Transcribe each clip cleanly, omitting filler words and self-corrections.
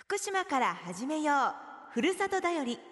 福島から始めようふるさとだより。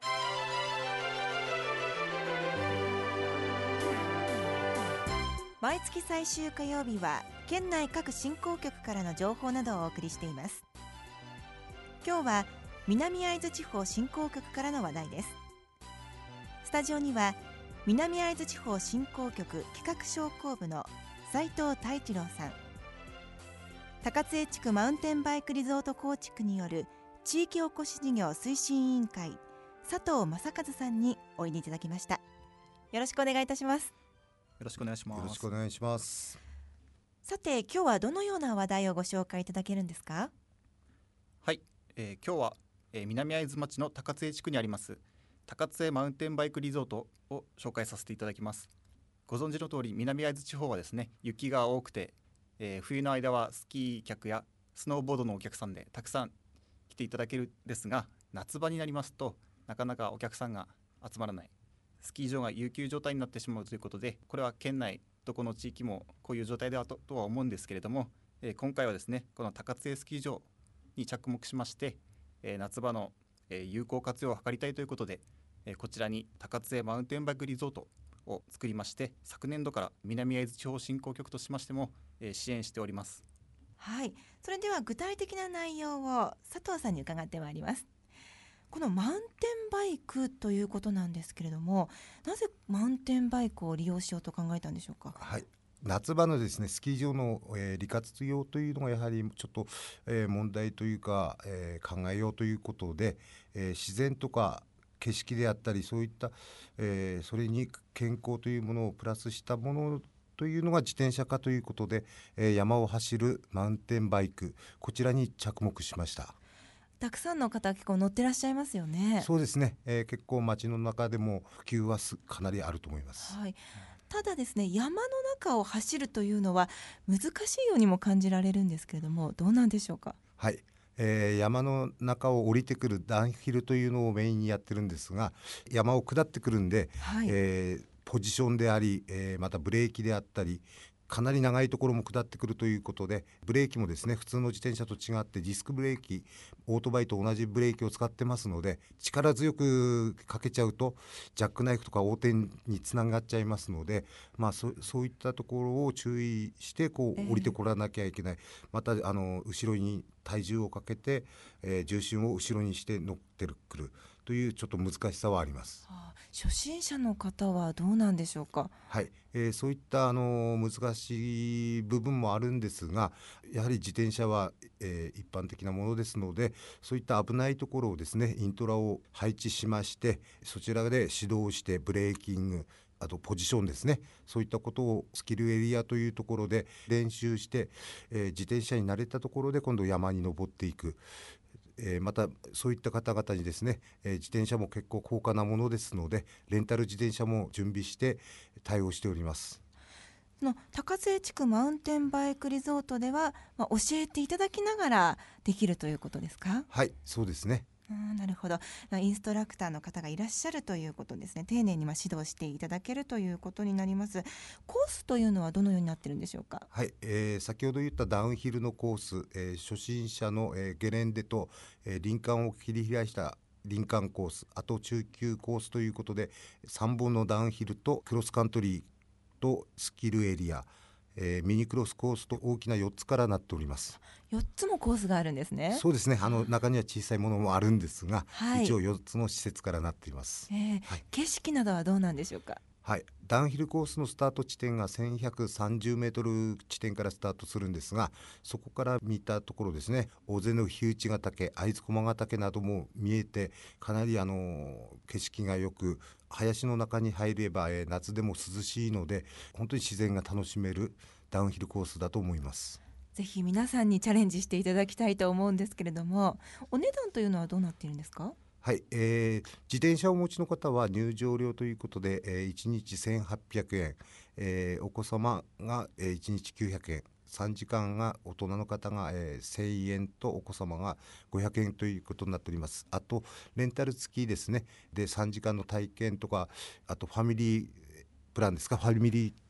毎月最終火曜日は県内各振興局からの情報などをお送りしています。今日は南会津地方振興局からの話題です。スタジオには南会津地方振興局企画商工部の斉藤太一郎さん、高津江地区マウンテンバイクリゾート構築による地域おこし事業推進委員会佐藤正和さんにおいでいただきました。よろしくお願いいたします。 よろしくお願いします。 よろしくお願いします。 さて今日はどのような話題をご紹介いただけるんですか？ はい、今日は、南会津町の高津江地区にあります高津江マウンテンバイクリゾートを紹介させていただきます。ご存知の通り南会津地方はですね、雪が多くて、冬の間はスキー客やスノーボードのお客さんでたくさん来ていただけるんですが、夏場になりますとなかなかお客さんが集まらない、スキー場が有休状態になってしまうということで、これは県内どこの地域もこういう状態ではとは思うんですけれども、今回はですねこの高津江スキー場に着目しまして、夏場の、有効活用を図りたいということで、こちらに高津江マウンテンバイクリゾートを作りまして、昨年度から南会津地方振興局としましても、支援しております。 はい、それでは具体的な内容を佐藤さんに伺ってまいります。このマウンテンバイクということなんですけれども、なぜマウンテンバイクを利用しようと考えたんでしょうか？ はい、夏場のですねスキー場の、利活用というのがやはりちょっと、問題というか、考えようということで、自然とか景色であったりそういった、それに健康というものをプラスしたものというのが自転車化ということで、山を走るマウンテンバイク、こちらに着目しました。 たくさんの方結構乗ってらっしゃいますよね。 そうですね、結構街の中でも普及はかなりあると思います。 はい、ただですね、山の中を走るというのは難しいようにも感じられるんですけれども、どうなんでしょうか？ はい、山の中を降りてくるダウンヒルというのをメインにやってるんですが、山を下ってくるんで、 はい、 ポジションであり、またブレーキであったり、かなり長いところも下ってくるということで、ブレーキもですね普通の自転車と違ってディスクブレーキ、オートバイと同じブレーキを使ってますので、力強くかけちゃうとジャックナイフとか横転につながっちゃいますので、そういったところを注意して降りてこらなきゃいけない。また後ろに体重をかけて、重心を後ろにして乗ってくるというちょっと難しさはあります。 初心者の方はどうなんでしょうか？ はい、そういった難しい部分もあるんですが、やはり自転車は、一般的なものですので、そういった危ないところをですねイントラを配置しまして、そちらで指導してブレーキング、あとポジションですね、そういったことをスキルエリアというところで練習して、自転車に慣れたところで今度山に登っていく。またそういった方々にですね、自転車も結構高価なものですので、レンタル自転車も準備して対応しております。 高津江地区マウンテンバイクリゾートでは、教えていただきながらできるということですか？ はい、そうですね。 なるほど。インストラクターの方がいらっしゃるということですね。丁寧に指導していただけるということになります。コースというのはどのようになっているんでしょうか？ はい、先ほど言ったダウンヒルのコース、初心者の、ゲレンデと、林間を切り開いた林間コース、あと中級コースということで3本のダウンヒルとクロスカントリーとスキルエリア、ミニクロスコースと大きな4つからなっております。 4つもコースがあるんですね。 そうですね、中には小さいものもあるんですが、 はい、 一応4つの施設からなっています。はい、 景色などはどうなんでしょうか？ はい、ダウンヒルコースのスタート地点が1130メートル地点からスタートするんですが、そこから見たところですね、尾瀬の火打ヶ岳、会津駒ヶ岳なども見えて、かなり景色がよく、林の中に入れば、夏でも涼しいので本当に自然が楽しめるダウンヒルコースだと思います。 ぜひ皆さんにチャレンジしていただきたいと思うんですけれども、お値段というのはどうなっているんですか？ はい、自転車をお持ちの方は入場料ということで、1日1800円、お子様が、1日900円、3時間が大人の方が、1000円とお子様が500円ということになっております。あとレンタル付きですね、で3時間の体験とか、あとファミリープランですか、ファミリー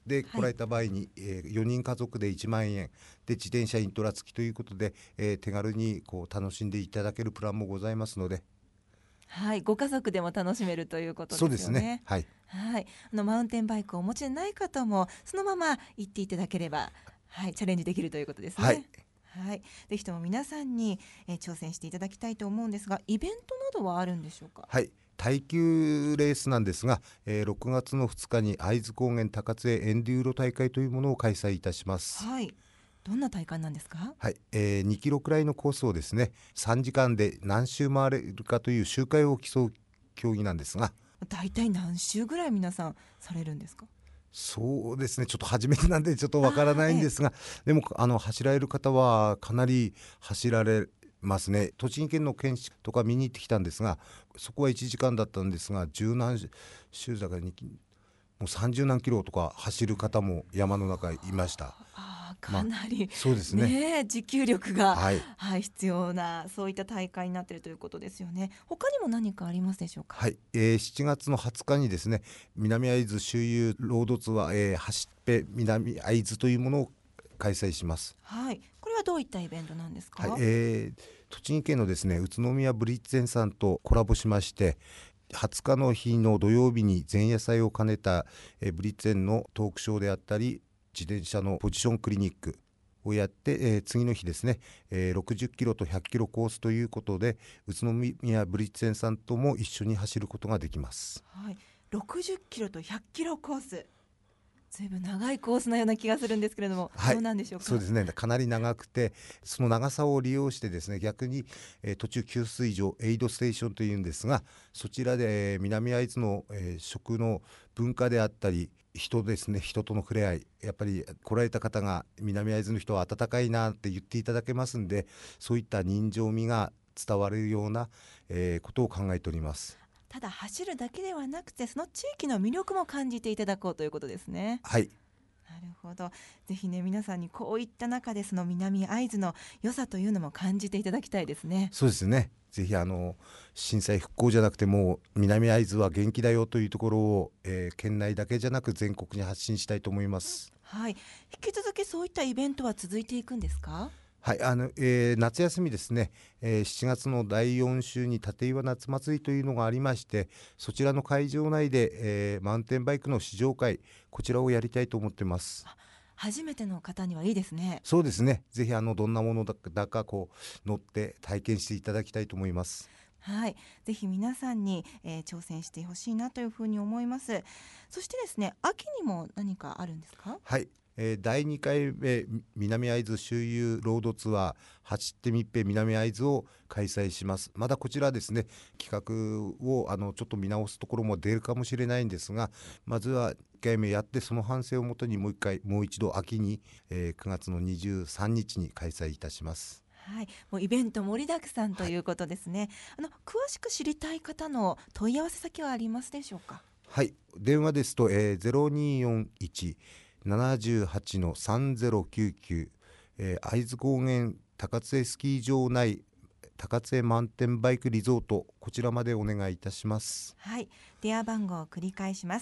で来られた場合に、4人家族で1万円で自転車イントラ付きということで、手軽にこう楽しんでいただけるプランもございますので。 はい、ご家族でも楽しめるということですよね。 そうですね、はい、 はい、マウンテンバイクをお持ちでない方もそのまま行っていただければ、はい、チャレンジできるということですね。 はい、 はい、ぜひとも皆さんに、挑戦していただきたいと思うんですが、イベントなどはあるんでしょうか。 はい、耐久レースなんですが、6月の2日に会津高原高津エンデューロ大会というものを開催いたします。 はい、どんな大会なんですか。 はい、2キロくらいのコースをですね3時間で何周回れるかという周回を競う競技なんですが、 だいたい何周ぐらい皆さんされるんですか。 そうですね、ちょっと初めてなんでちょっとわからないんですが、でも走られる方はかなり走られますね。栃木県の県市とか見に行ってきたんですが、そこは1時間だったんですが、十何周だからもう30何キロとか走る方も山の中いました。 かなり、 そうですね、 持久力が、 はい必要なそういった大会になっているということですよね。他にも何かありますでしょうか。 はい、7月の20日にですね南会津周遊ロードツアー、走って南会津というものを開催します。 はい、これはどういったイベントなんですか。 はい、栃木県のですね宇都宮ブリッツェンさんとコラボしまして、20日の日の土曜日に前夜祭を兼ねた、ブリッツェンのトークショーであったり自転車のポジションクリニックをやって、次の日ですね、60キロと100キロコースということで宇都宮ブリッツェンさんとも一緒に走ることができます。 はい、60キロと100キロコース、ずいぶん長いコースのような気がするんですけれども、 はい、 どうなんでしょうか。 そうですね、かなり長くてその長さを利用してですね逆に、途中給水所エイドステーションというんですが、そちらで、南会津の、食の文化であったり人ですね、人との触れ合い、やっぱり来られた方が南会津の人は温かいなって言っていただけますんで、そういった人情味が伝わるような、ことを考えております。 ただ走るだけではなくて、その地域の魅力も感じていただこうということですね。 はい、 なるほど。ぜひね、皆さんにこういった中でその南会津の良さというのも感じていただきたいですね。 そうですね、ぜひ震災復興じゃなくてもう南会津は元気だよというところを、県内だけじゃなく全国に発信したいと思います。 はい、引き続きそういったイベントは続いていくんですか。 はい、夏休みですね、7月の第4週に立岩夏祭りというのがありまして、そちらの会場内で、マウンテンバイクの試乗会、こちらをやりたいと思ってます。 初めての方にはいいですね。 そうですね、ぜひどんなものだかこう乗って体験していただきたいと思います。 はい、ぜひ皆さんに、挑戦してほしいなというふうに思います。そしてですね、秋にも何かあるんですか。 はい、第2回目南会津周遊ロードツアー走ってみっぺ南会津を開催します。まだこちらですね企画をちょっと見直すところも出るかもしれないんですが、まずは1回目やってその反省をもとにもう一度秋に、9月の23日に開催いたします。 はい、もうイベント盛りだくさんということですね。詳しく知りたい方の問い合わせ先はありますでしょうか。 はい、電話ですと、0241-78-3099、会津高原高津江スキー場内高津江マウンテンバイクリゾート、こちらまでお願いいたします。 はい、電話番号を繰り返します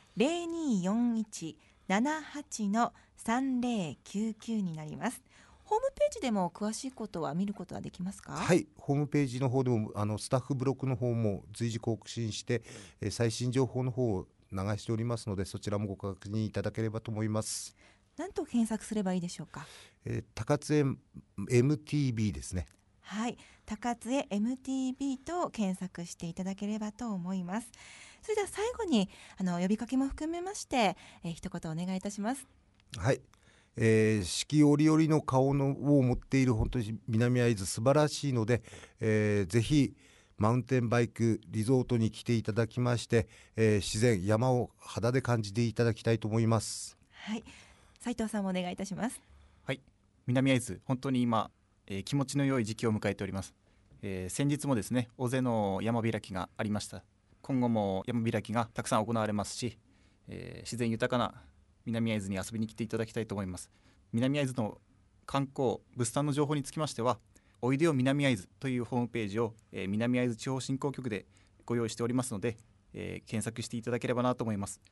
。0241-78-3099になります。ホームページでも詳しいことは見ることはできますか。 はい、ホームページの方でもスタッフブログの方も随時更新して、最新情報の方を流しておりますので、そちらもご確認いただければと思います。 何と検索すればいいでしょうか。 高津江 MTB ですね。 はい、高津江 MTB と検索していただければと思います。それでは最後に呼びかけも含めまして、一言お願いいたします。 はい、四季折々の顔を持っている本当に南会津素晴らしいので、ぜひマウンテンバイクリゾートに来ていただきまして、自然山を肌で感じていただきたいと思います。 はい、斉藤さんもお願いいたします。 はい、南会津本当に今、気持ちの良い時期を迎えております。先日もですね大勢の山開きがありました。今後も山開きがたくさん行われますし、自然豊かな南会津に遊びに来ていただきたいと思います。南会津の観光物産の情報につきましては、おいでよ南会津というホームページを、南会津地方振興局でご用意しておりますので、検索していただければなと思います。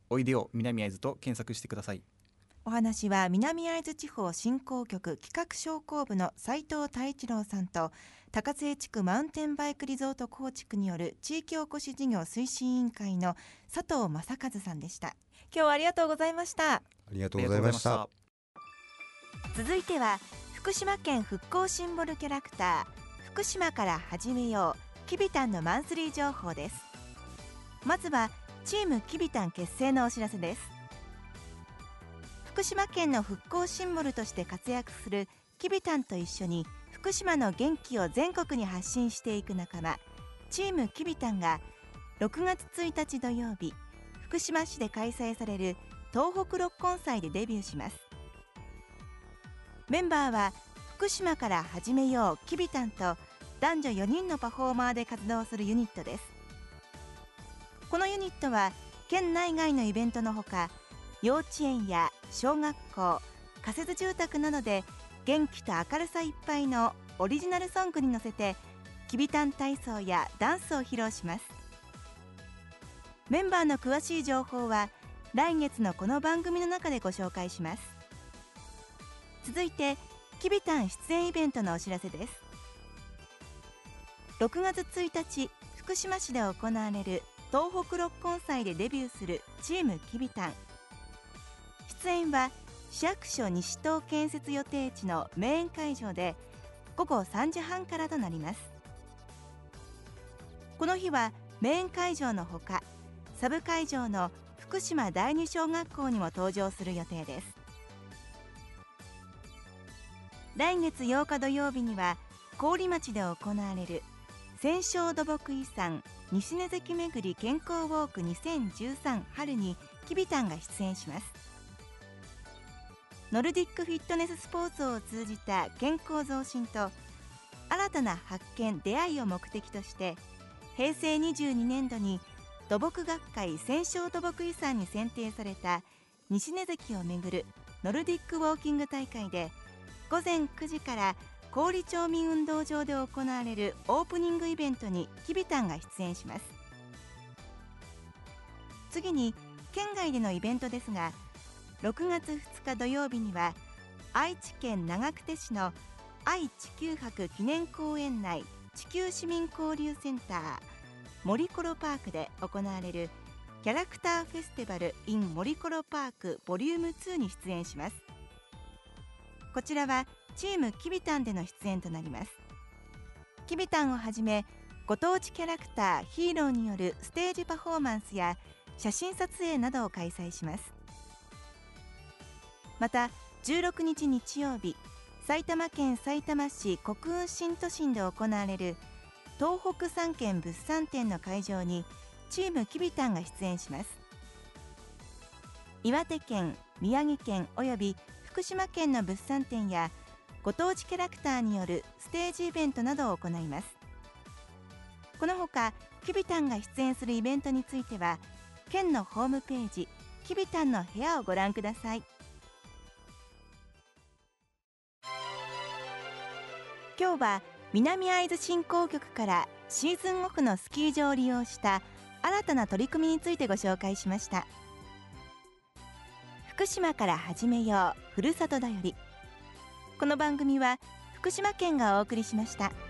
おいでよ南会津と検索してください。 お話は南会津地方振興局企画商工部の斉藤太一郎さんと、高津江地区マウンテンバイクリゾート構築による地域おこし事業推進委員会の佐藤正和さんでした。今日はありがとうございました。 ありがとうございました。 続いては福島県復興シンボルキャラクター、福島から始めようきびたんのマンスリー情報です。まずはチームきびたん結成のお知らせです。福島県の復興シンボルとして活躍するきびたんと一緒に福島の元気を全国に発信していく仲間、チームきびたんが6月1日土曜日、福島市で開催される東北六根祭でデビューします。メンバーは福島から始めようきびたんと男女4人のパフォーマーで活動するユニットです。このユニットは県内外のイベントのほか、幼稚園や小学校、仮設住宅などで元気と明るさいっぱいのオリジナルソングに乗せてきびたん体操やダンスを披露します。メンバーの詳しい情報は来月のこの番組の中でご紹介します。続いてきびたん出演イベントのお知らせです。6月1日福島市で行われる東北六根祭でデビューするチームきびたん。出演は市役所西東建設予定地の名演会場で午後3時半からとなります。この日は名演会場のほか、サブ会場の福島第二小学校にも登場する予定です。来月8日土曜日には郡町で行われる戦勝土木遺産西根関めぐり健康ウォーク2013春にきびたんが出演します。ノルディックフィットネススポーツを通じた健康増進と新たな発見・出会いを目的として、平成22年度に土木学会戦勝土木遺産に選定された西根関をめぐるノルディックウォーキング大会で、午前9時から郡町民運動場で行われるオープニングイベントにきびたんが出演します。次に県外でのイベントですが、6月2日土曜日には愛知県長久手市の愛・地球博記念公園内地球市民交流センター森コロパークで行われるキャラクターフェスティバル in 森コロパークボリューム2に出演します。こちらはチームきびたんでの出演となります。きびたんをはじめご当地キャラクターヒーローによるステージパフォーマンスや写真撮影などを開催します。また16日日曜日、埼玉県さいたま市国運新都心で行われる東北3県物産展の会場にチームきびたんが出演します。岩手県、宮城県および福島県の物産展やご当地キャラクターによるステージイベントなどを行います。このほかきびたんが出演するイベントについては県のホームページきびたんの部屋をご覧ください。今日は南会津振興局からシーズンオフのスキー場を利用した新たな取り組みについてご紹介しました。福島から始めようふるさとだより。この番組は福島県がお送りしました。